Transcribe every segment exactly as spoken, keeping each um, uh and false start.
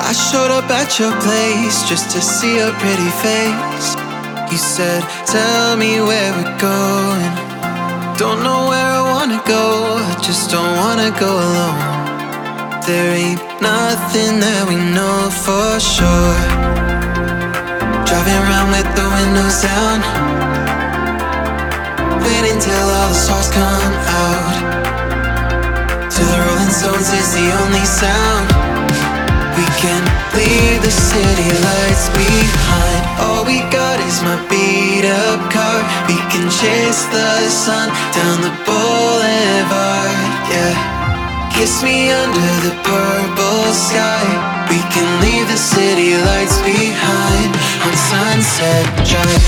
I showed up at your place just to see a pretty face. You said, tell me where we're going. Don't know where I wanna go, I just don't wanna go alone. There ain't nothing that we know for sure. Driving around with the windows down, waiting till all the stars come out. To the Rolling Stones is the only sound. We can leave the city lights behind. All we got is my beat up car. We can chase the sun down the boulevard, yeah. Kiss me under the purple sky. We can leave the city lights behind on Sunset Drive.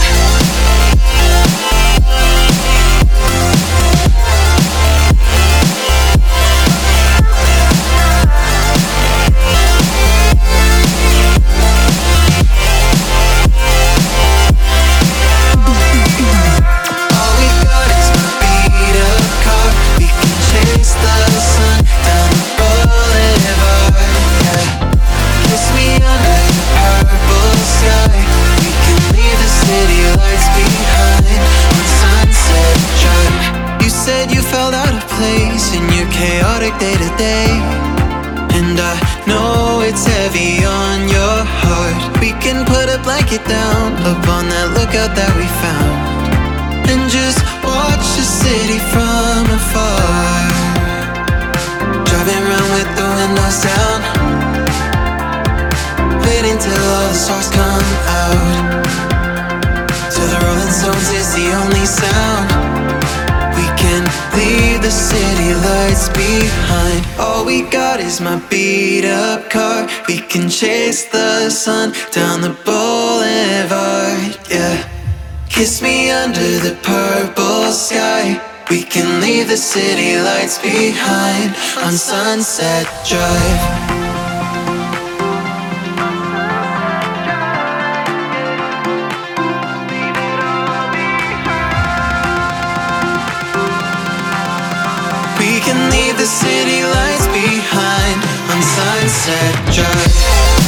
Day to day, and I know it's heavy on your heart. We can put a blanket down up on that lookout that we found, and just watch the city from afar. Driving around with the windows down, waiting till all the stars come out. To the Rolling Stones is the only sound. We can leave the city lights behind. All we got is my beat up car. We can chase the sun down the boulevard, yeah. Kiss me under the purple sky. We can leave the city lights behind on Sunset Drive. We can leave the city lights behind on Sunset Drive.